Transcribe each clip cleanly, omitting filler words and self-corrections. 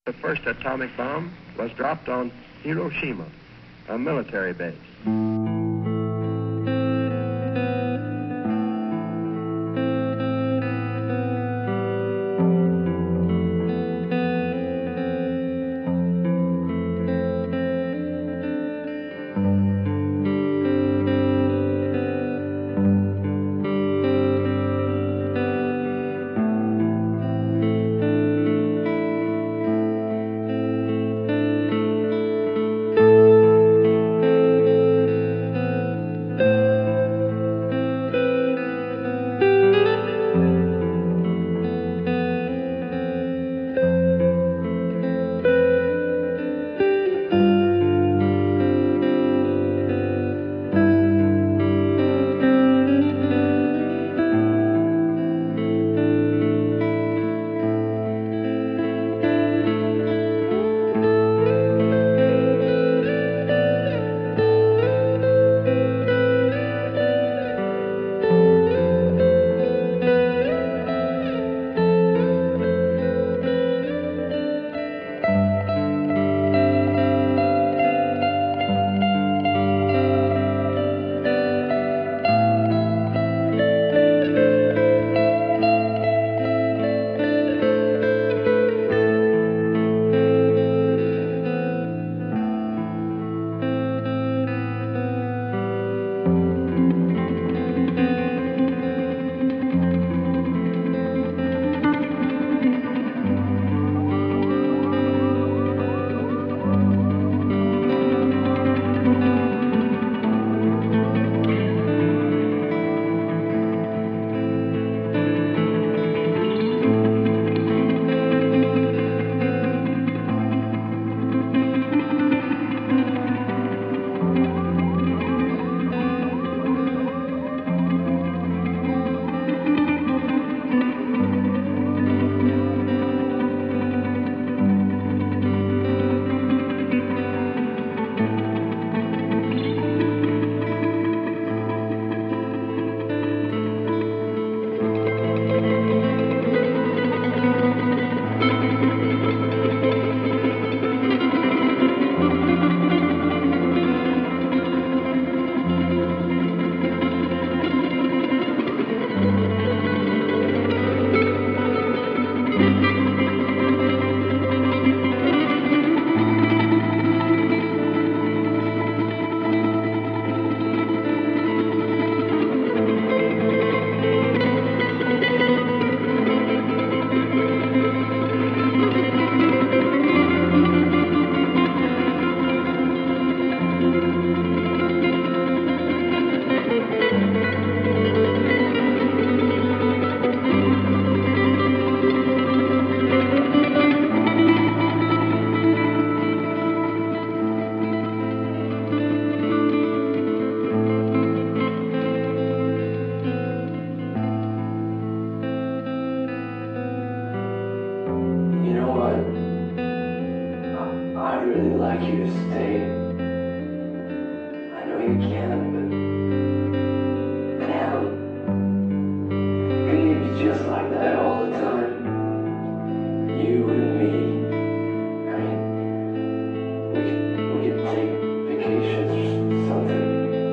The first atomic bomb was dropped on Hiroshima, a military base. I'd really like you to stay. I know you can, but damn, couldn't it be just like that all the time? You and me. I mean, we could take vacations or something.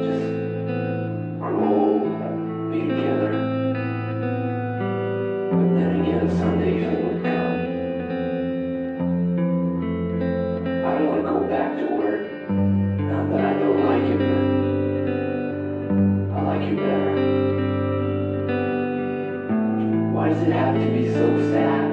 Just grow old, be together. But then again, someday Finn would come. I don't want to go back to work. Not that I don't like it, but I like you better. Why does it have to be so sad?